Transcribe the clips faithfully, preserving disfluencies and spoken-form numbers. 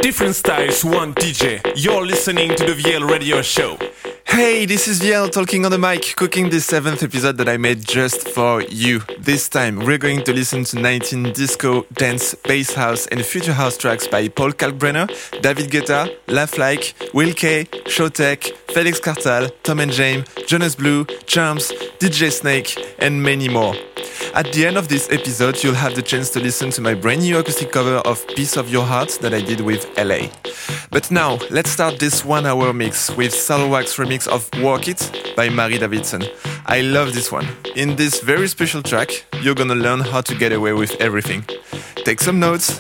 Different styles, one D J. You're listening to the V L Radio Show. Hey, this is V L talking on the mic, cooking this seventh episode that I made just for you. This time, we're going to listen to nineteen disco, dance, bass house and future house tracks by Paul Kalkbrenner, David Guetta, Laugh Like, Will K, Showtek, Felix Cartal, Tom and James, Jonas Blue, Charms, D J Snake, and many more. At the end of this episode, you'll have the chance to listen to my brand new acoustic cover of Piece of Your Heart that I did with L A. But now, let's start this one-hour mix with Salwax remix of Work It by Mari Davidson. I love this one. In this very special track, you're gonna learn how to get away with everything. Take some notes.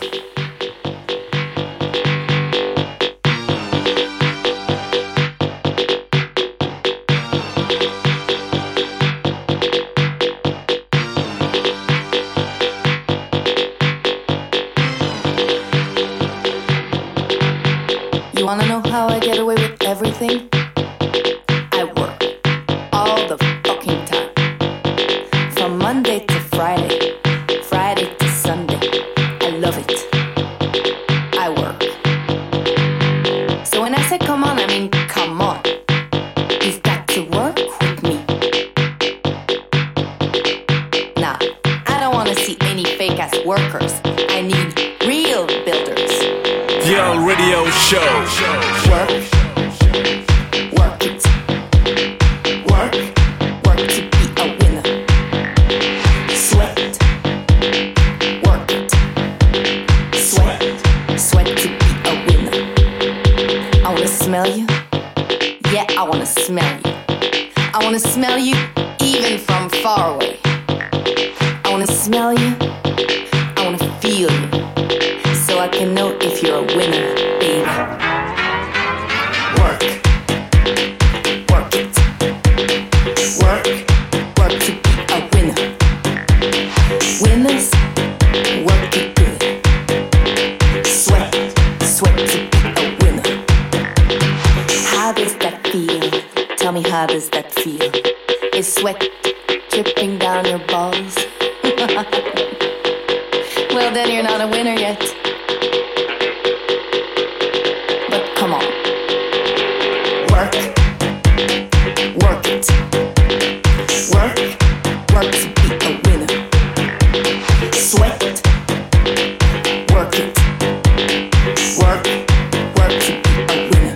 You wanna know how I get away with everything? I work all the fucking time. From Monday to Friday, Friday to Sunday. I love it. I work. So when I say come on, I mean come on. You've got to work with me. Nah, I don't wanna see any fake ass workers. I need real builders. V L Radio Show. Work, work it. Work, work to be a winner. Sweat, work it. Sweat, sweat to be a winner. I wanna smell you. Yeah, I wanna smell you. I wanna smell you even from far away. I wanna smell you. I wanna feel you. So I can know if you're a winner, baby. Work, work it. Work, work to be a winner. Winners, work it good. Sweat, sweat to be a winner. How does that feel? Tell me, how does that feel? Is sweat dripping down your balls? Well, then you're not a winner yet. Come on. Work. Work it. Work. Work to be a winner. Sweat. Work it. Work. Work to be a winner.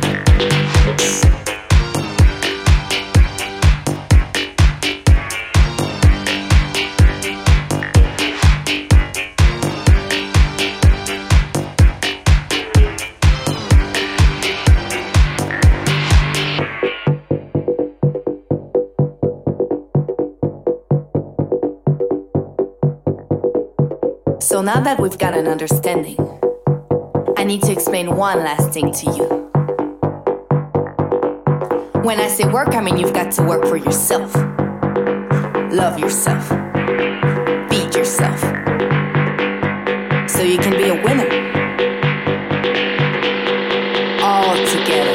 So now that we've got an understanding, I need to explain one last thing to you. When I say work, I mean you've got to work for yourself. Love yourself. Feed yourself. So you can be a winner. All together.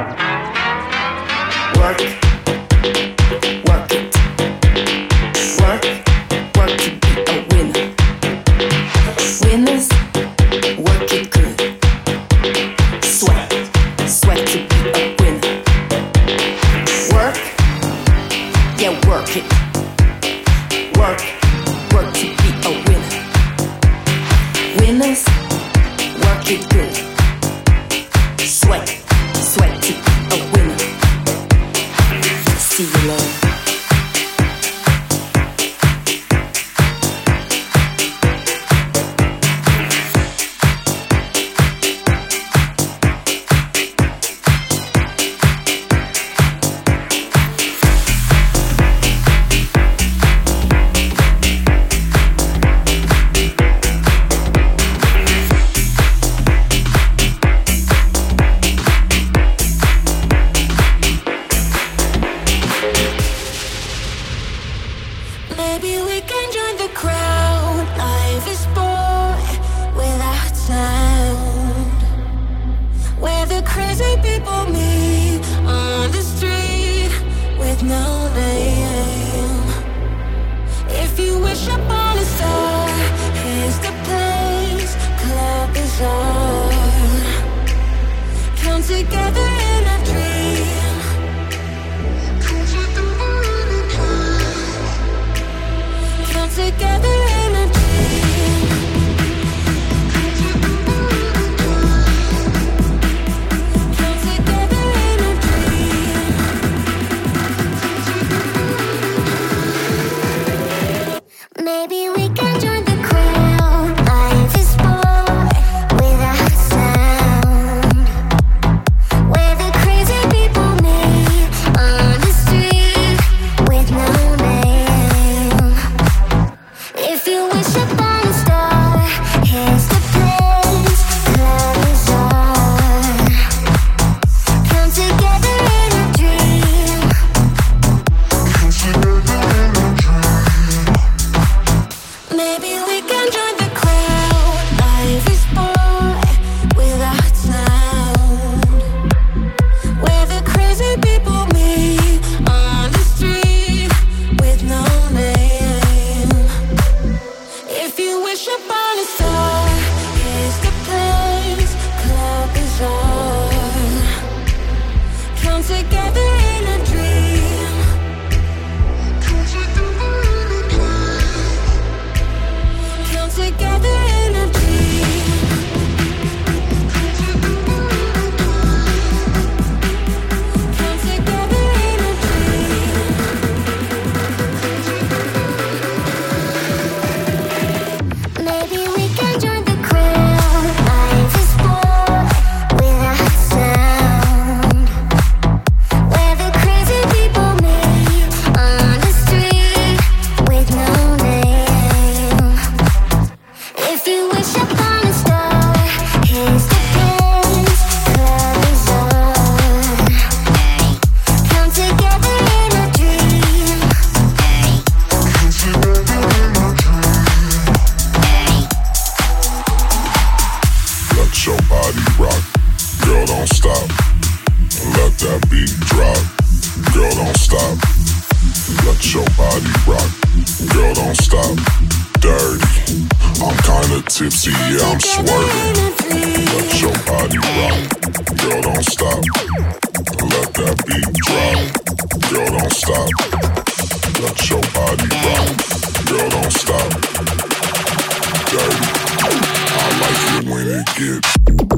Work. Work it. Work. Work to be a winner. Winners, work it good. Sweat, sweat to be a winner. Work, yeah, work it. Work, work to be a winner. Winners, work it good. Sweat, sweat to be a winner. See you later. Upon a star, here's the place, club is on. your body rock. Girl, don't stop. Let that beat drop. Girl, don't stop. Let your body rock. Girl, don't stop. Dirty. I'm kinda tipsy, yeah, I'm swerving. Let your body rock. Girl, don't stop. Let that beat drop. Girl, don't stop. Let your body rock. Girl, don't stop. Dirty. I like it when it gets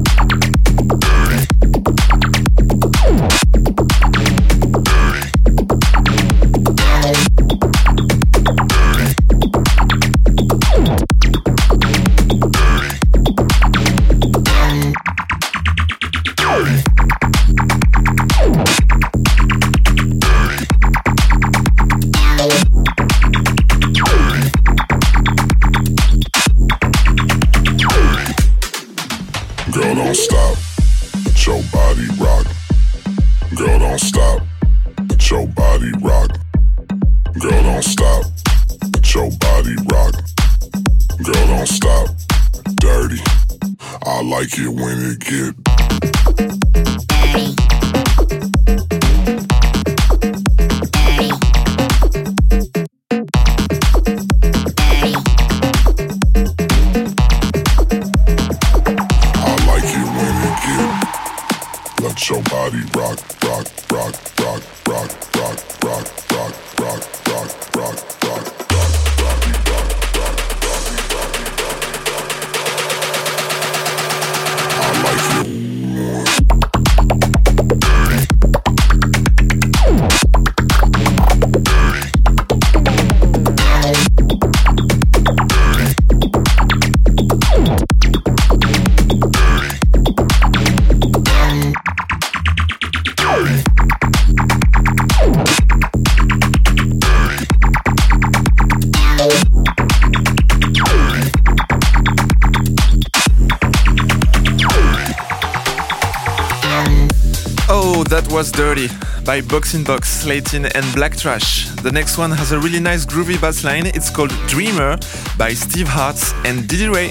Girl, don't stop. Let your body rock. Girl, don't stop. Let your body rock. Girl, don't stop. Let your body rock. Girl, don't stop. Dirty. I like it when it get dirty. Let your body rock, rock, rock, rock, rock, rock, rock, rock, rock, rock, rock, rock, I like it. That was Dirty by Box in Box, Slatin and Black Trash. The next one has a really nice groovy bass line. It's called Dreamer by Steve Hartz and Diddy Ray.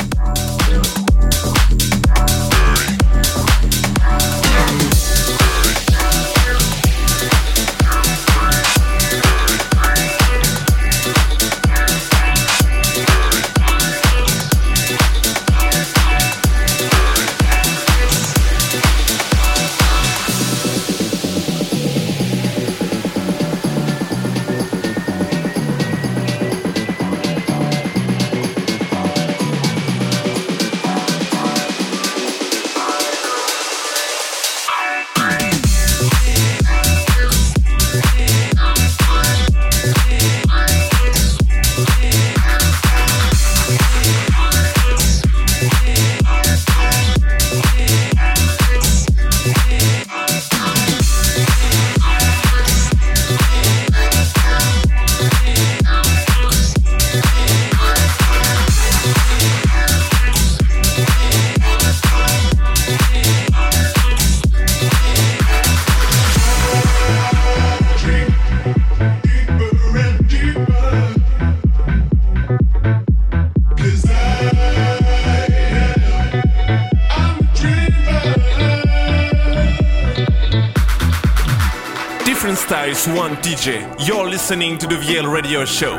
Styles One D J. You're listening to the V L Radio Show.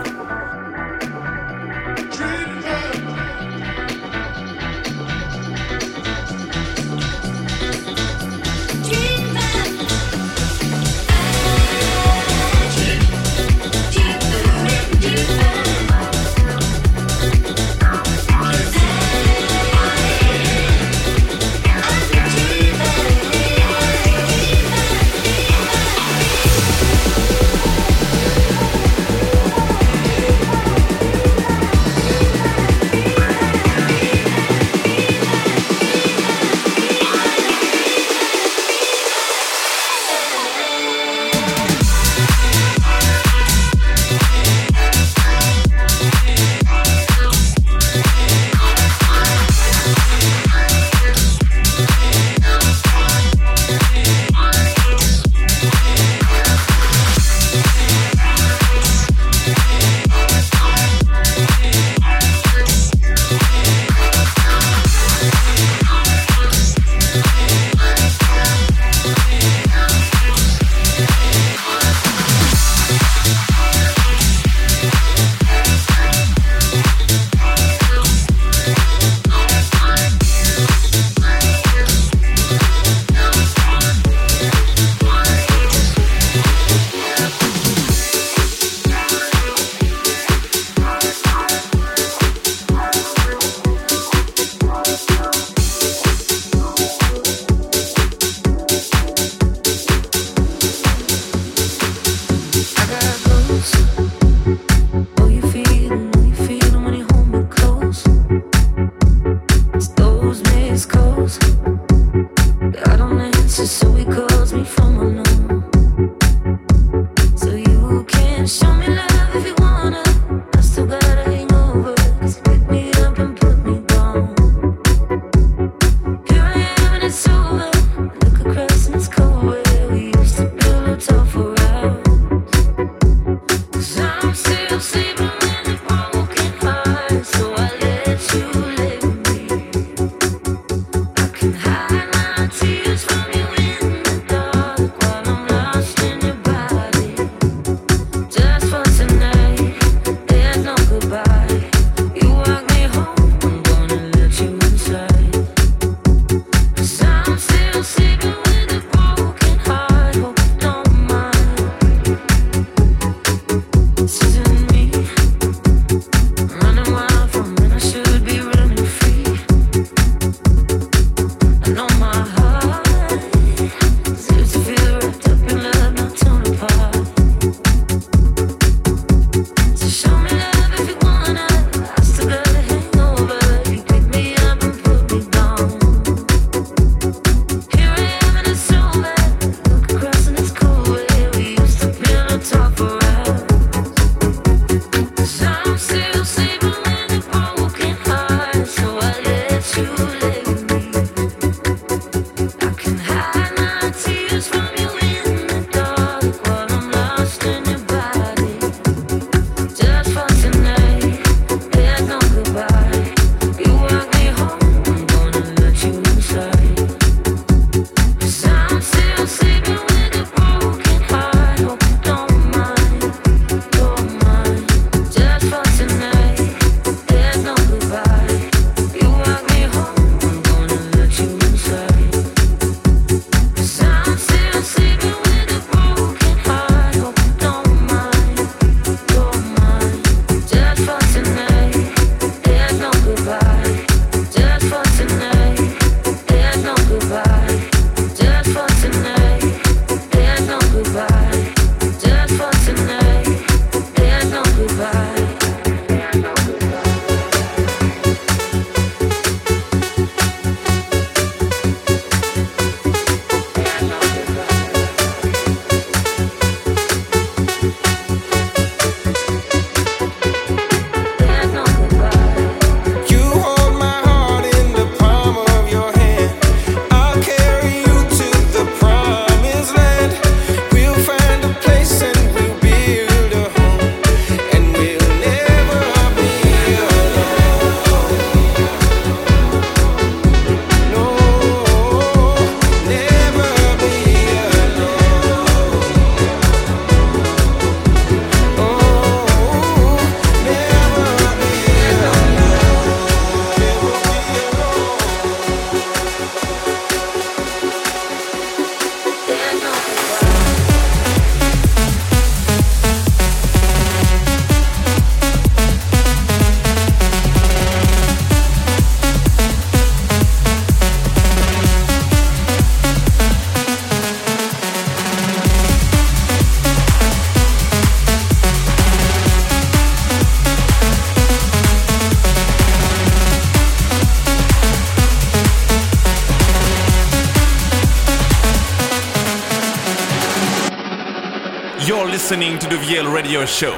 You're listening to the V L Radio Show.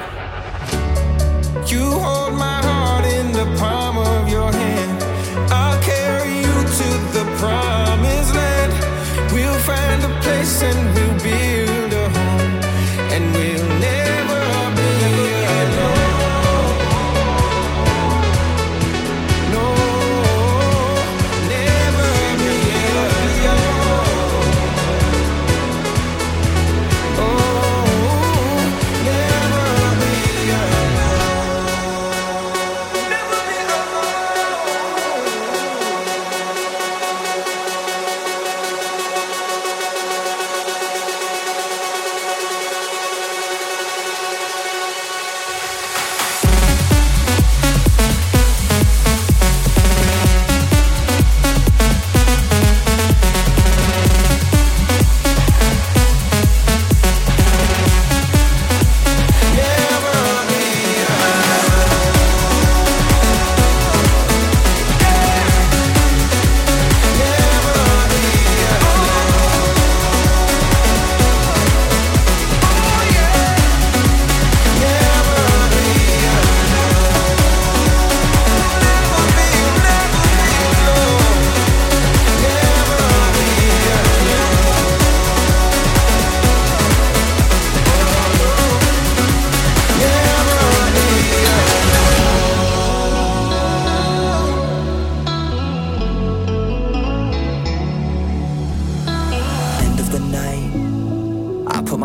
You hold my heart in the palm of your hand. I'll carry you to the promised land. We'll find a place and we'll build a home, and we'll never be alone. No, never be alone. Oh, never be alone. Never be alone.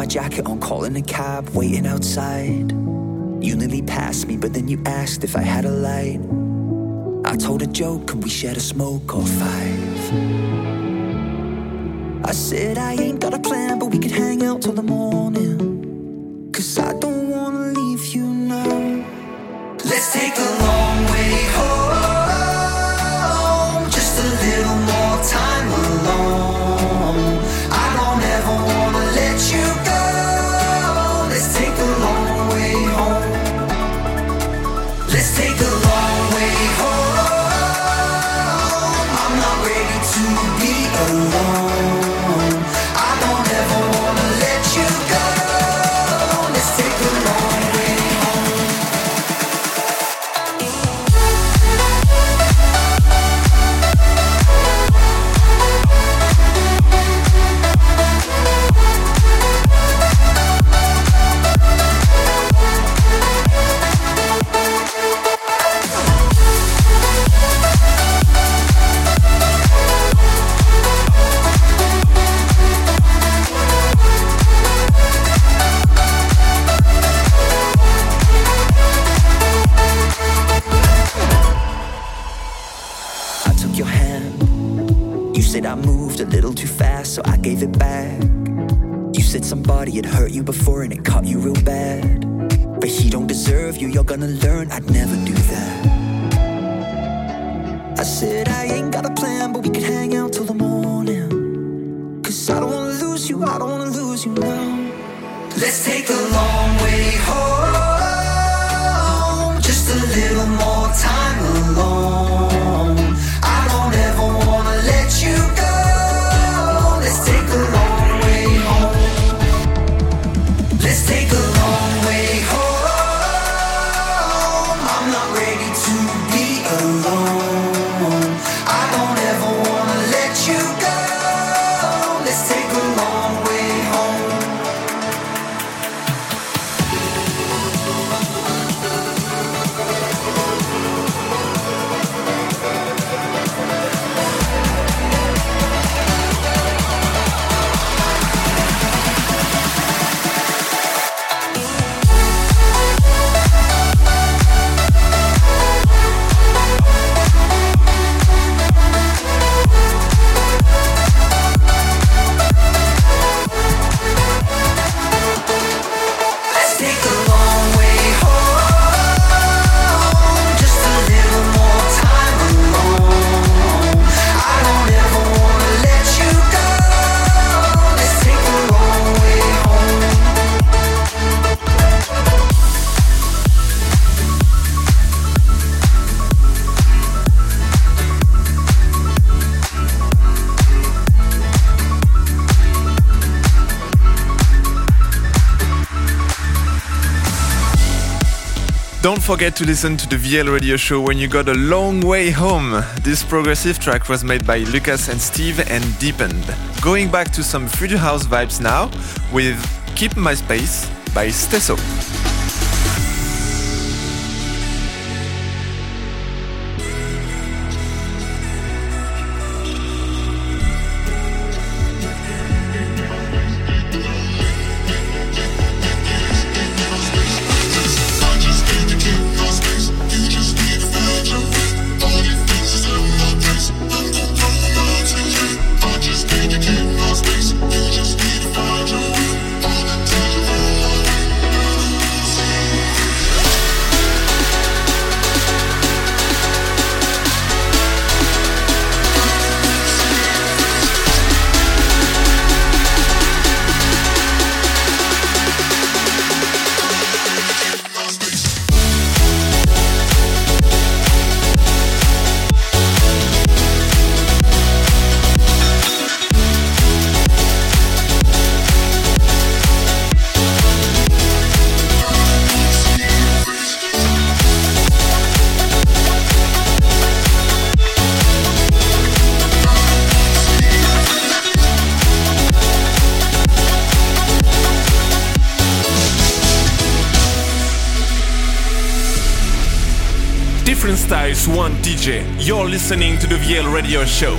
my jacket on, calling a cab, waiting outside. You nearly passed me, but then you asked if I had a light. I told a joke and we shared a smoke or five. I said I ain't got a plan, but we could hang out till the morning. Cause I don't wanna leave you now. Let's take the long way home, just a little more time alone. I don't ever wanna let you go. Let's take the long way home. Let's take the long way home. I'm not ready to be alone. I don't ever wanna let you go. Let's take the long way home. I moved a little too fast, so I gave it back. You said somebody had hurt you before and it caught you real bad. But he don't deserve you, you're gonna learn I'd never do that. I said I ain't got a plan, but we could hang out till the morning. Cause I don't wanna lose you, I don't wanna lose you now. Let's take the long way home, just a little more time alone. I don't ever wanna let you go. Let's take the long way home. Let's take the long way home. I'm not ready to be alone. I don't ever wanna let you go. Let's take the long way home. Don't forget to listen to the V L Radio Show when you got a long way home. This progressive track was made by Lucas and Steve and deepened. Going back to some Future House vibes now with Keep My Space by Stesso. Different styles, one D J. You're listening to the V L Radio Show.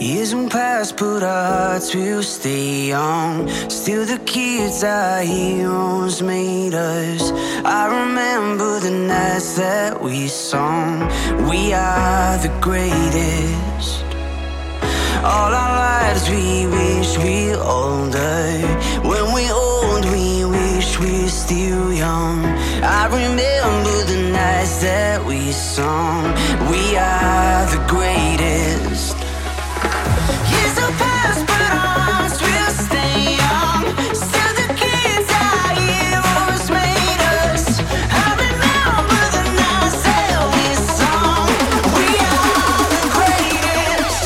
Years won't pass, but our hearts will stay young. Still the kids our heroes made us. I remember the nights that we sung. We are the greatest. All our lives we wish we're older. When we're old we wish we're still young. I remember the nights that we sung. We are the greatest. Years will pass but our hearts will stay young. Still the kids our heroes made us. I remember the nights that we sung. We are the greatest.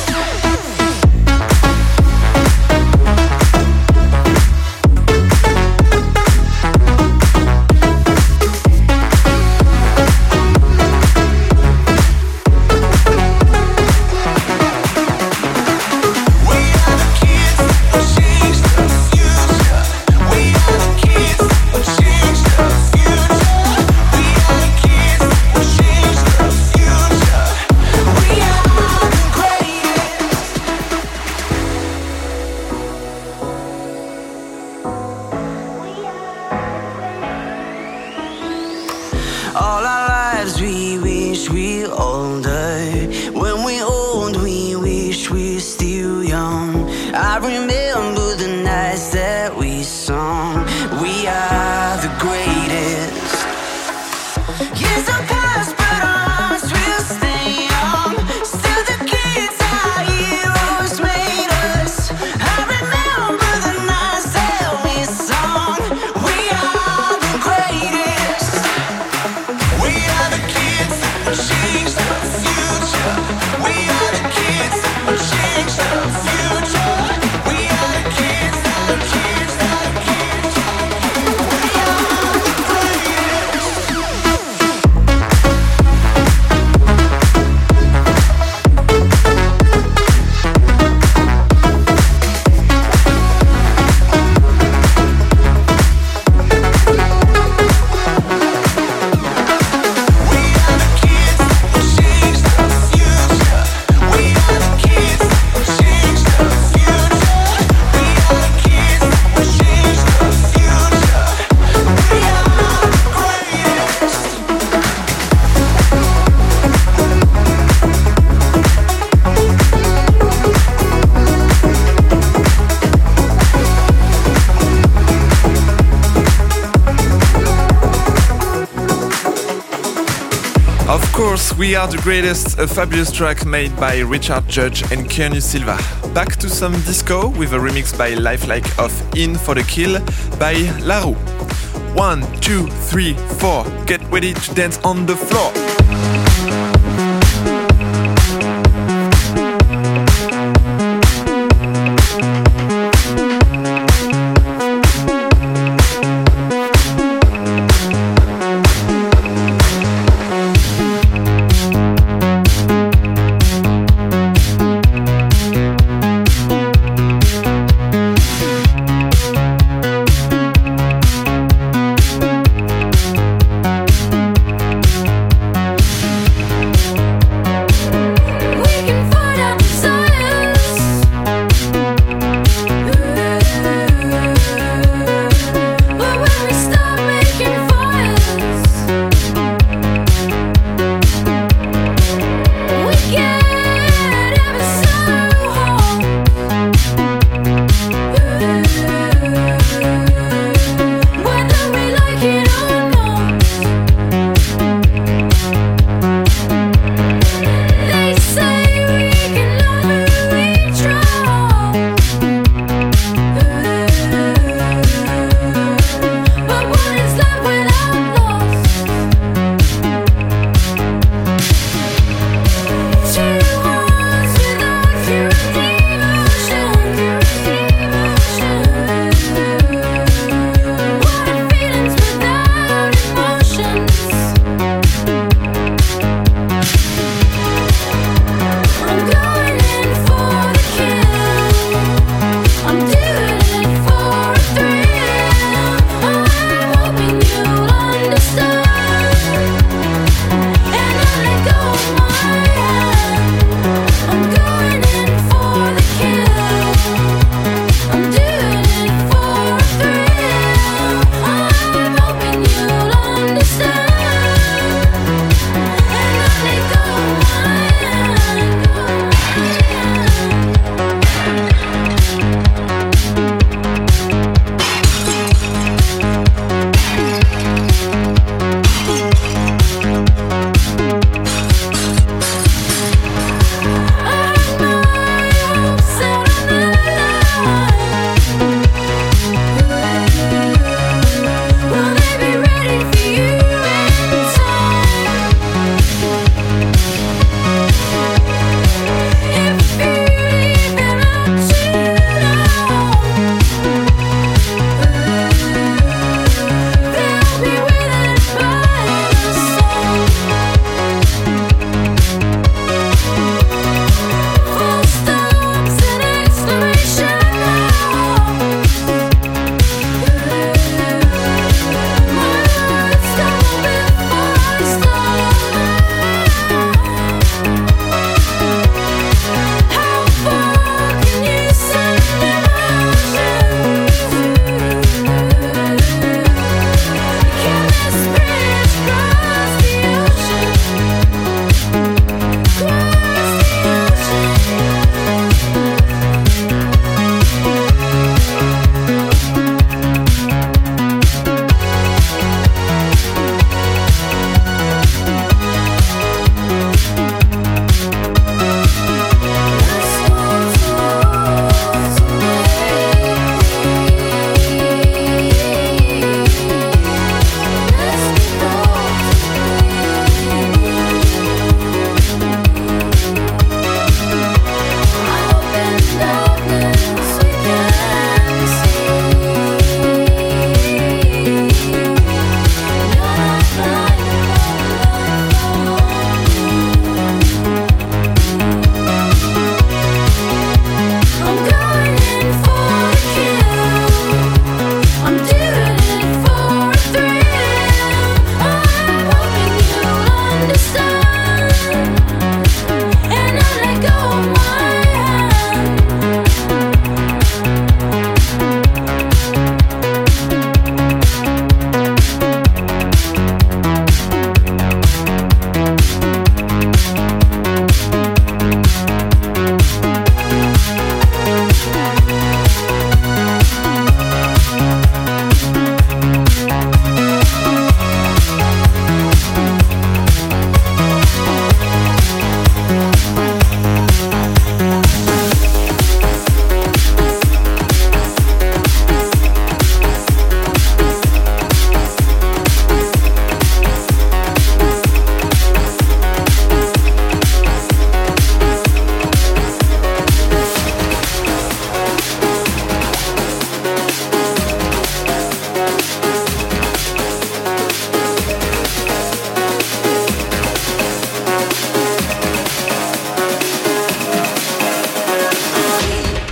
All our lives we wish we're older. When we're old we wish we're still young. I remember the nights that we sung. We are the greatest. Years will pass but our hearts will stay young. Still the kids our heroes made us. I remember the nights that we sung. We are the greatest. We are the kids who change the future. We are the kids who change the future. We are the kids, the kids, the kids. We are the greatest. We are the kids who change the future. We are the kids who change the future. We are the kids who change the future. We are the greatest. Of course, We Are the Greatest, a fabulous track made by Richard Judge and Kearney Silva. Back to some disco with a remix by Lifelike of In for the Kill by La Roux. One, two, three, four, get ready to dance on the floor.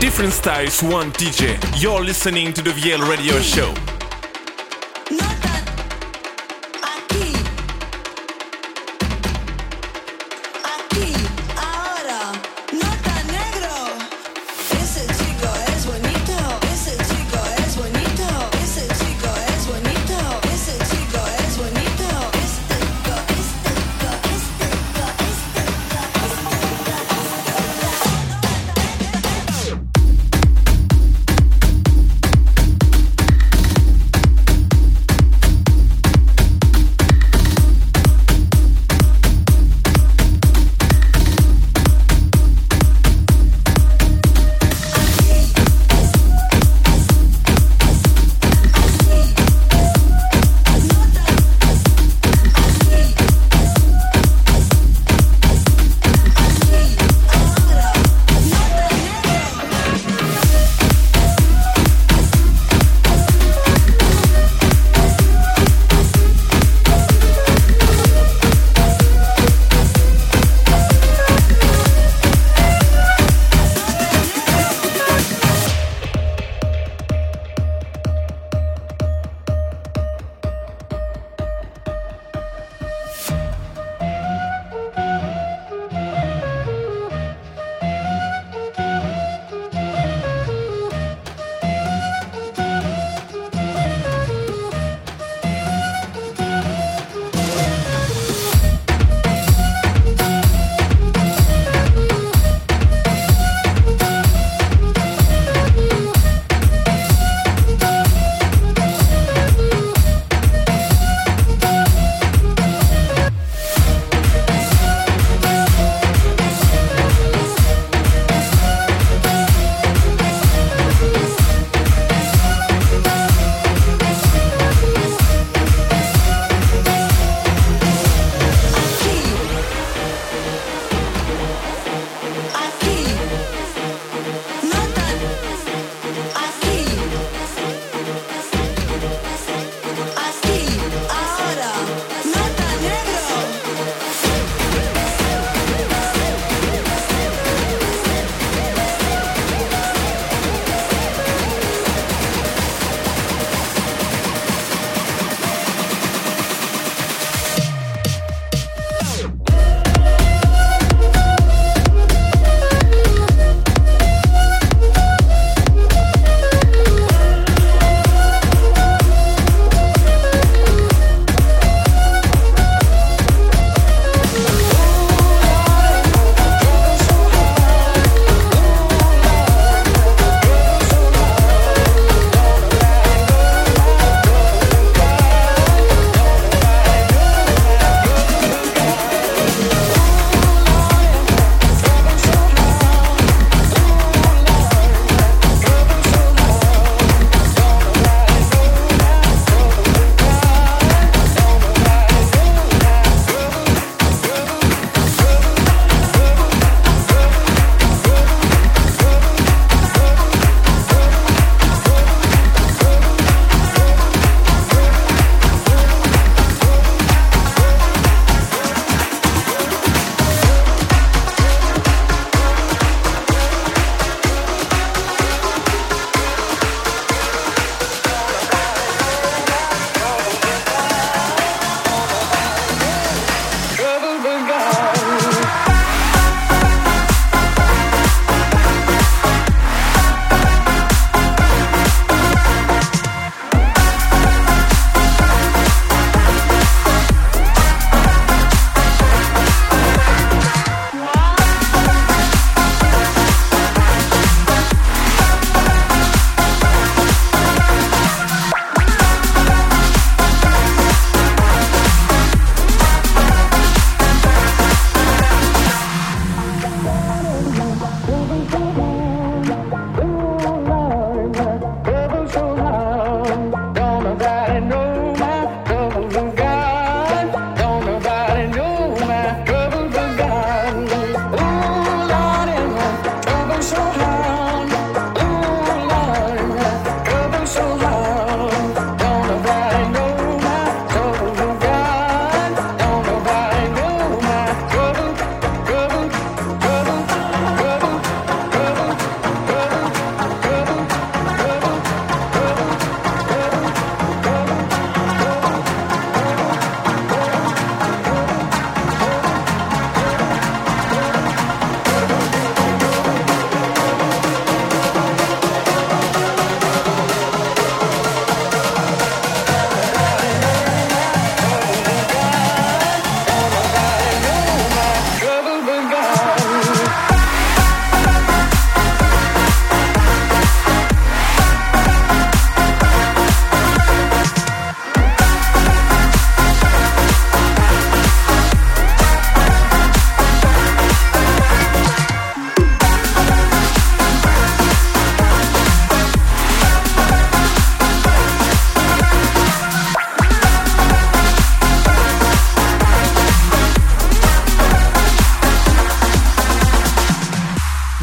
Different styles, one D J. You're listening to the V L Radio Show.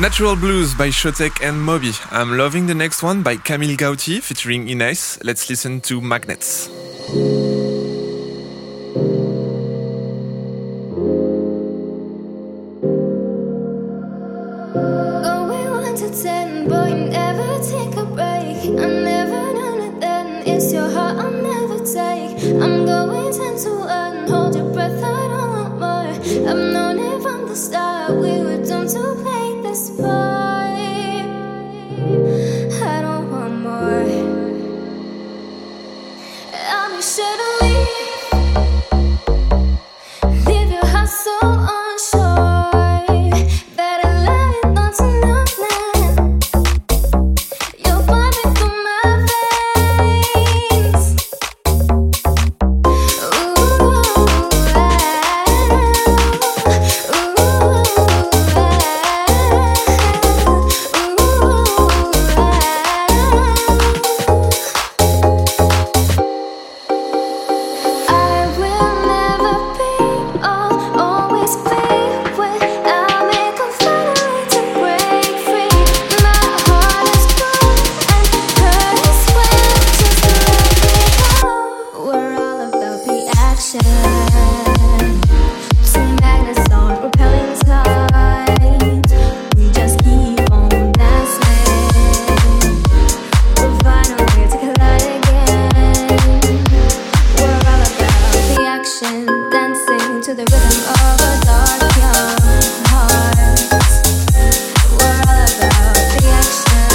Natural Blues by Shotek and Moby. I'm loving the next one by Camille Gauti featuring Ines. Let's listen to Magnets. Going one to ten, but you never take a break. I never known it then. It's your heart I'll never take. I'm going ten to one. Hold your breath, I don't want more. I've known it from the start. We were doomed to play this part. I don't want more. I'm sure to leave. Leave your heart so unsure that I love it not to nothing. You're pumping through my veins. Ooh, ah, I will never be, I'll always be with. I'll make a final way to break free. My heart is cold and hurts when just to let me go. We're all about the action. Two magnets on repelling tides. We just keep on dancing. We'll find a way to collide again. We're all about the action, dancing to the rhythm of a dark young heart. We're all about the action.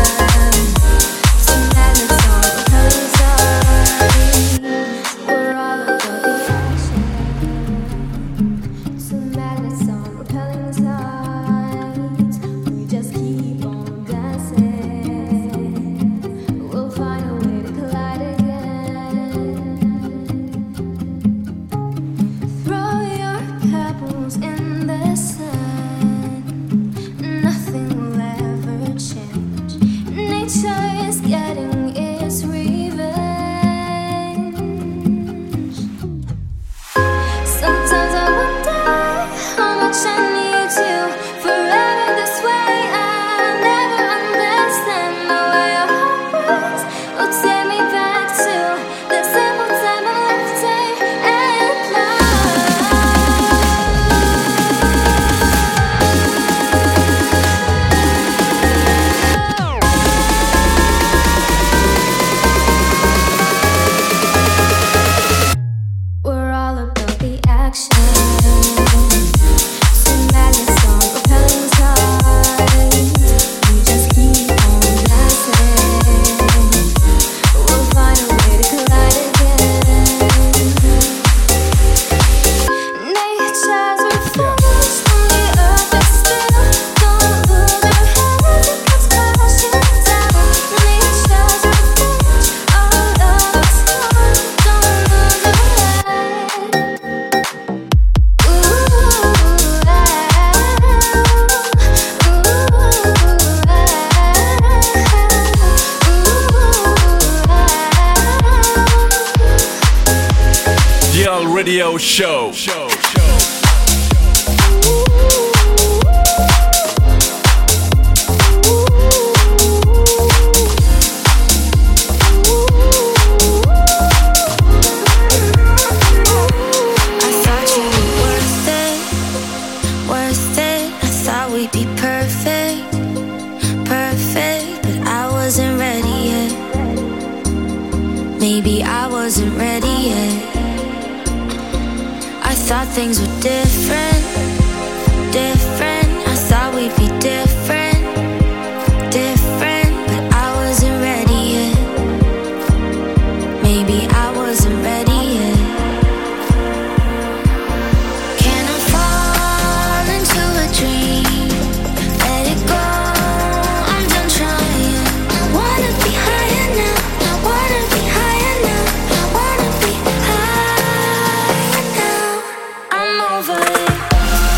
Two magnets on repelling tides. We're all about the action. Two magnets on repelling tides. We just keep on dancing. We'll find a way to collide again. Throw your pebbles in the sun. Nothing will ever change. Nature is getting its revenge. Sometimes I wonder how much I need you. Forever this way, I'll never understand the way your heart works. Will take me back to the simple time of laughter and love. We're all about the action. Two magnets on repelling tides. We just keep on dancing. We'll find a way to collide again. Nature's reflection from the earth is still. Don't lose your head as it comes crashing down. Nature's revenge, our love is gone. Don't lose your head. Ooh, ah, V L Radio Show. Show. I thought you were worth it, worth it. I thought we'd be perfect, perfect. But I wasn't ready yet. Maybe I wasn't ready yet. I thought things were different, different. I thought we'd be different, different. But I wasn't ready yet. Maybe I wasn't ready yet. Can I fall into a dream? Let it go, I'm done trying. I wanna be higher now. I wanna be higher now. I wanna be higher now. I'm over it.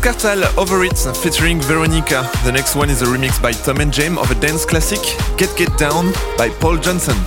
Kartal, Over It, featuring Veronica. The next one is a remix by Tom and James of a dance classic, Get Get Down, by Paul Johnson.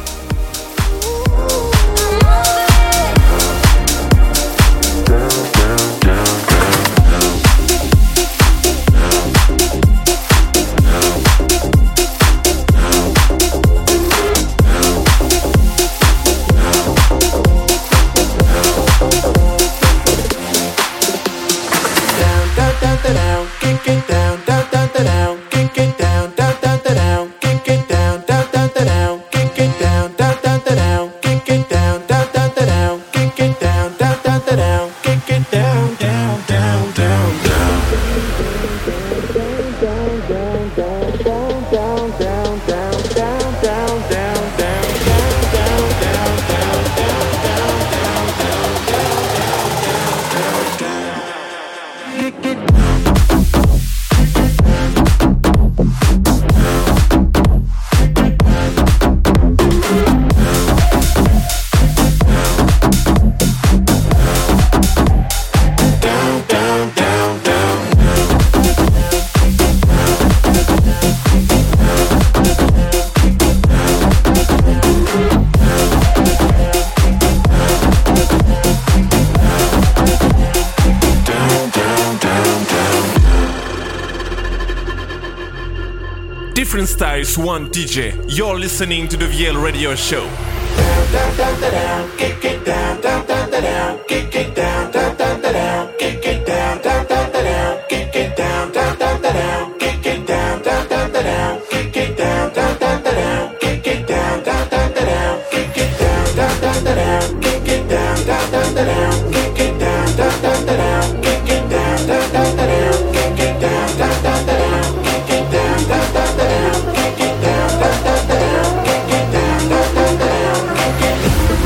Different styles, one D J. You're listening to the V L Radio Show. Down, down, down, down, down, kick it down, down, down, down, down, kick it down, down, down, down, down, kick it down, down, down, down, down, kick it down, down, down, down, down, kick it down, down, down, down, down, kick it down, down, down, down, down, kick it down, down, down, down, down, kick it down, down, down, down, down, kick it down, down, down, down, down, kick it down, down, down, down, down, kick it down, down, down, down, down, kick it down, down, down, down, down, kick it down, down, down, down, down, kick it down, down, down, down, down, kick it down, down, down, down, down, kick it.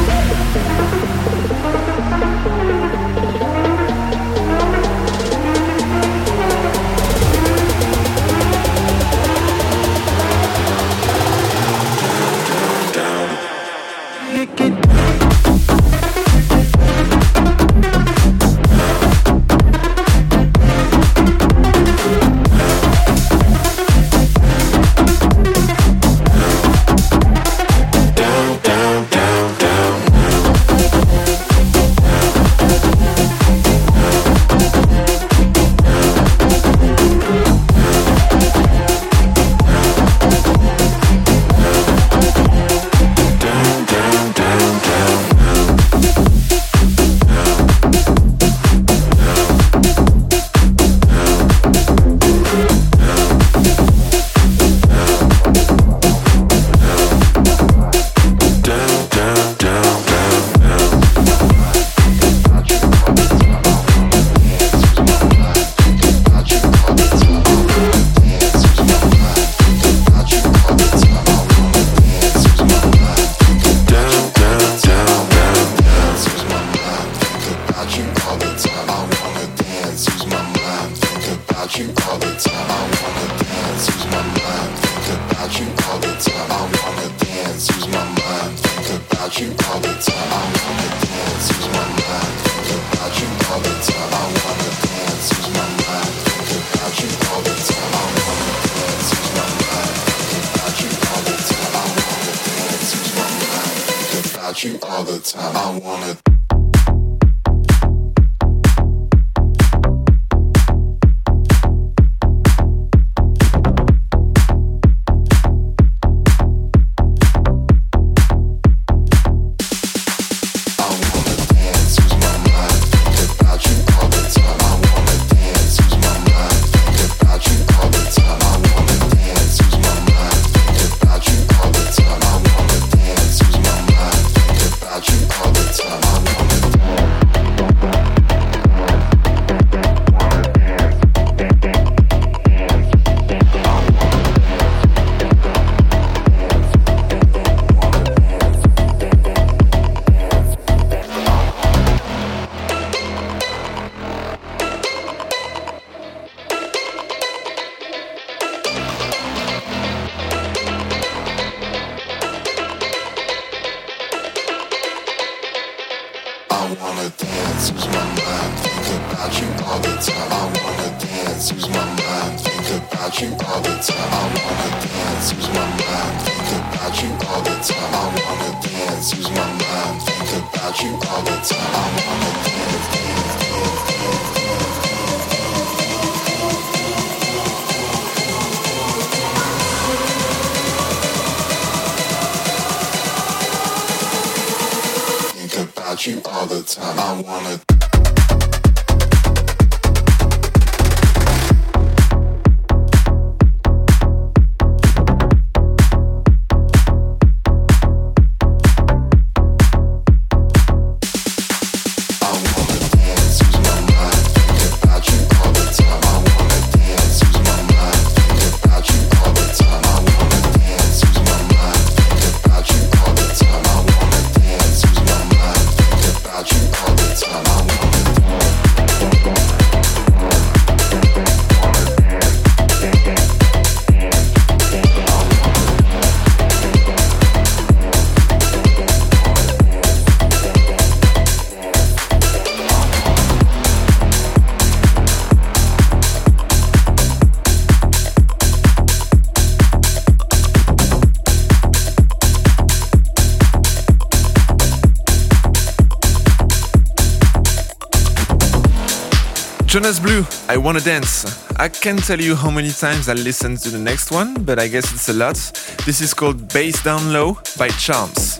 You all the time. I wanna all the time. dance, use my mind, think about you all the time. I wanna dance, use my mind, think about you all the time. I wanna dance, use my mind, think about you all the time. I wanna dance, dance, dance, dance, dance. Think about you all the time. I wanna. Jonas Blue, I Wanna Dance. I can't tell you how many times I listened to the next one, but I guess it's a lot. This is called Bass Down Low by Charms.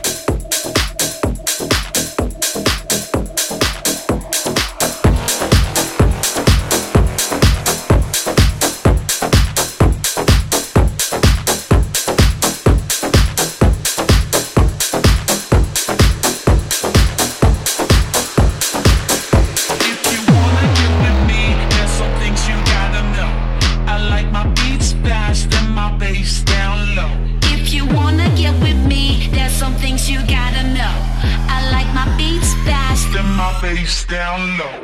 Bass down low.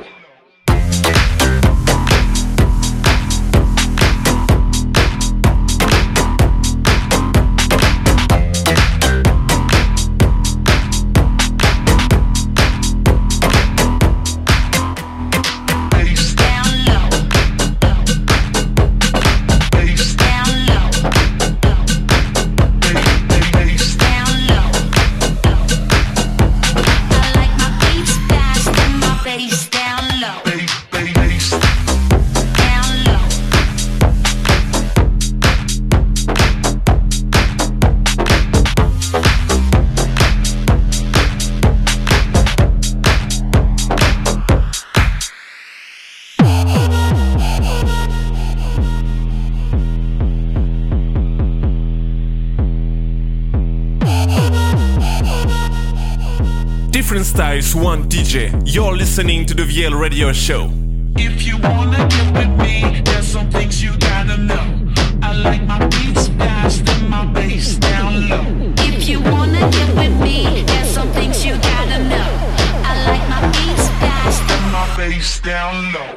Different styles, one D J. You're listening to the V L Radio Show. If you wanna get with me, there's some things you gotta know. I like my beats fast and my bass down low. If you wanna get with me, there's some things you gotta know. I like my beats fast and my bass down low.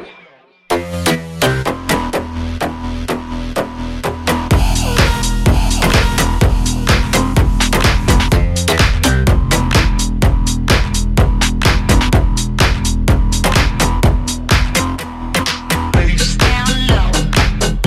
down low.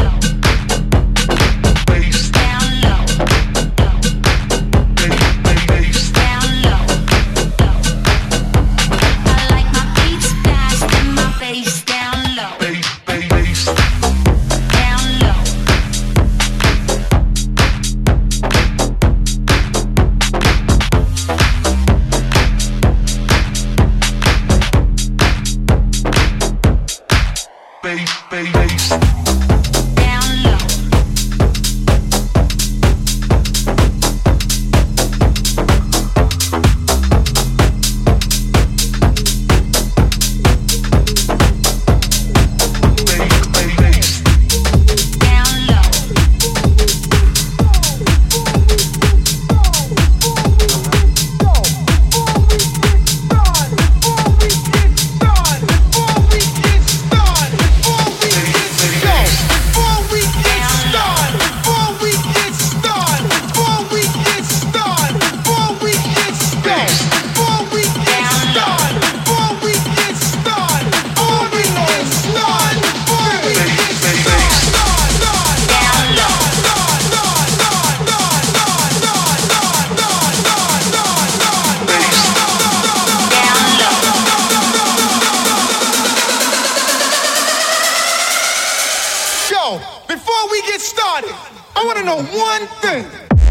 we get started, I want to know one thing.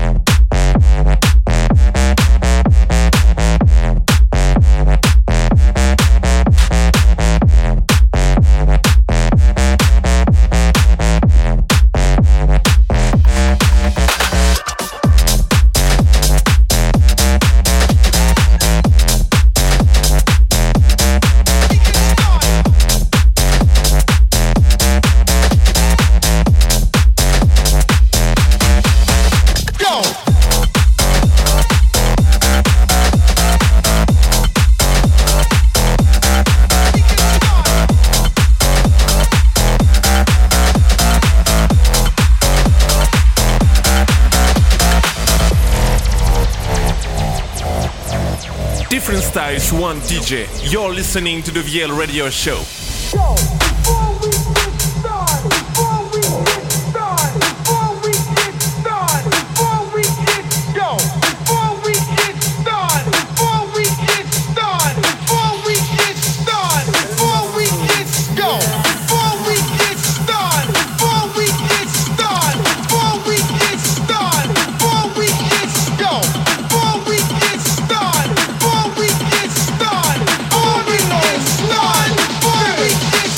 Different styles, one D J. You're listening to the V L Radio Show. Yo, before we get started, before we get started, before we get started, before we get yo, before we get started, before we get started, before we get started, before we get yo, before we get started, before we get started, before we get started, before we get yo, before we get started, before we get started, before we get started, before we get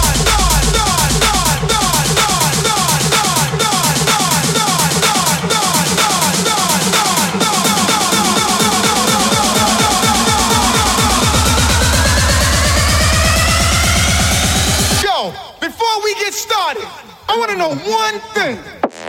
Yo, before we get started, I want to know one thing.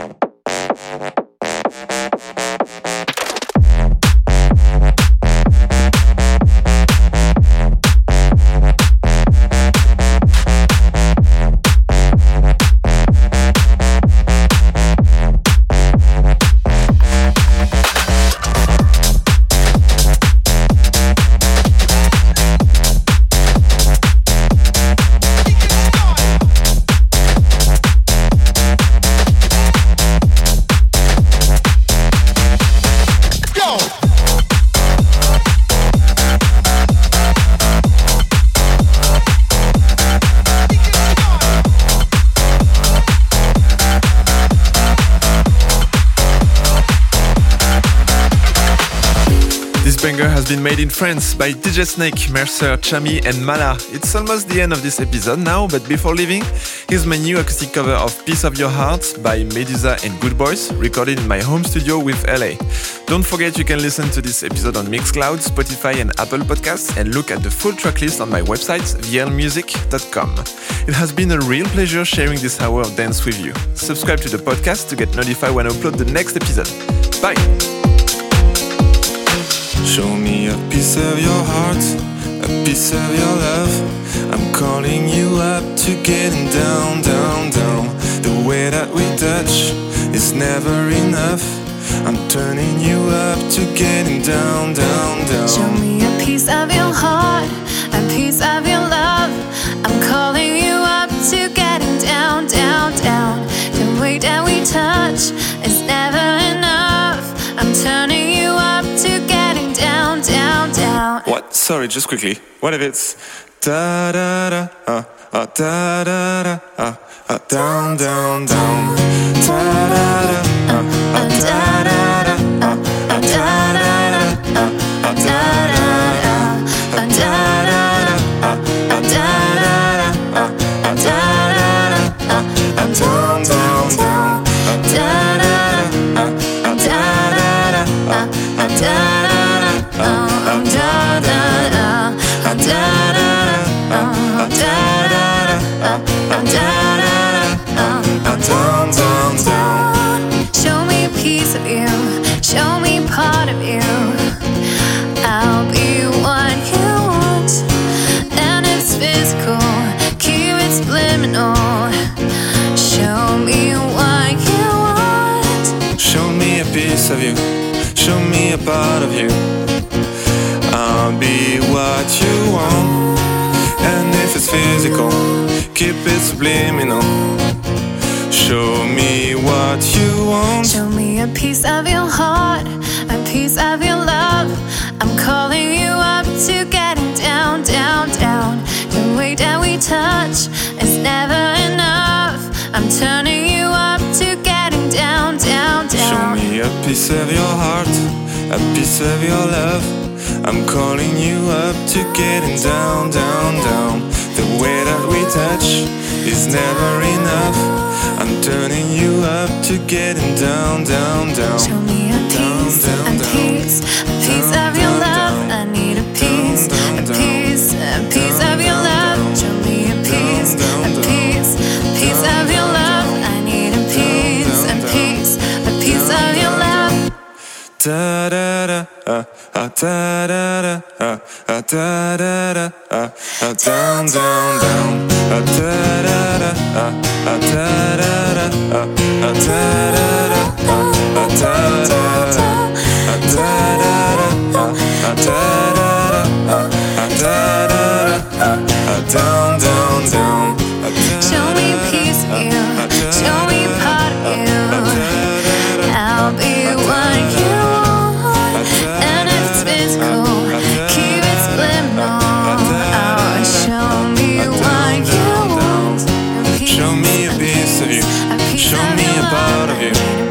Banger has been made in France by D J Snake, Mercer, Chami and Mala. It's almost the end of this episode now, but before leaving, here's my new acoustic cover of Piece of Your Heart by Medusa and Good Boys, recorded in my home studio with L A. Don't forget you can listen to this episode on Mixcloud, Spotify and Apple Podcasts and look at the full track list on my website v l music dot com. It has been a real pleasure sharing this hour of dance with you. Subscribe to the podcast to get notified when I upload the next episode. Bye! Show me a piece of your heart, a piece of your love. I'm calling you up to getting down, down, down. The way that we touch is never enough. I'm turning you up to getting down, down, down. Show me a piece of your heart, a piece of your love. I'm calling you up to getting down, down, down. The way that we touch is never enough. I'm turning you up to getting down, down, down. What? Sorry, just quickly. What if it's da da da uh uh da da da uh uh down, down, down. Da da da uh uh da da da uh uh da da da uh uh da da da uh da da da uh uh da da da uh uh da da da uh uh down, down, down. Da da da uh uh da da da uh uh da da da uh uh da da da uh da da da uh da da da uh da da da uh down, down, down. Show me a piece of you, show me part of you. I'll be what you want, and it's physical, keep it subliminal. Show me what you want. Show me a piece of you, show me a part of you. I'll be what you want, and if it's physical, keep it subliminal. Show me what you want. Show me a piece of your heart, a piece of your love. I'm calling you up to getting down, down, down. The way that we touch is never enough. I'm turning you up piece of your heart, a piece of your love. I'm calling you up to getting down, down, down. The way that we touch is never enough. I'm turning you up to getting down, down, down. Show me a piece, a piece, a piece of your love. I need a piece, a piece, a piece of your love. Show me a piece, a piece, a piece of your love. I need a piece, a piece, a piece of your love. Da da da, uh, uh, da da da, uh, uh, da da da, uh, uh, down, down, down, uh, da da da, uh, uh, da da da, uh, uh, da da da, uh, uh, da da da, uh, da da da, uh, uh, da da da, uh, uh, da da da, uh, uh, down, down, down. Show me a piece of you, show me a part of you. I'll be what you want, and if it's physical, keep it subliminal. Oh, show me what you want. Show me a piece of you, show me a part of you.